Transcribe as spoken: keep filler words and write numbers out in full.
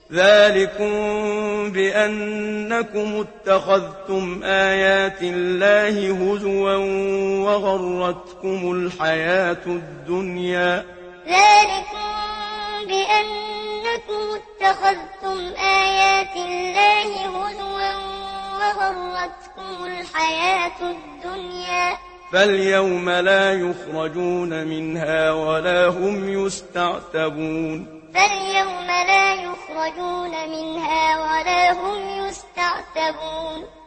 ذلكم بأنكم اتخذتم آيات الله هزوا وغرتكم الحياة الدنيا ذلكم بأنكم اتخذتم آيات الله هزوا وغرتكم الحياة الدنيا فاليوم لا يخرجون منها ولا هم يستعتبون فاليوم لا يخرجون منها ولا هم يستعتبون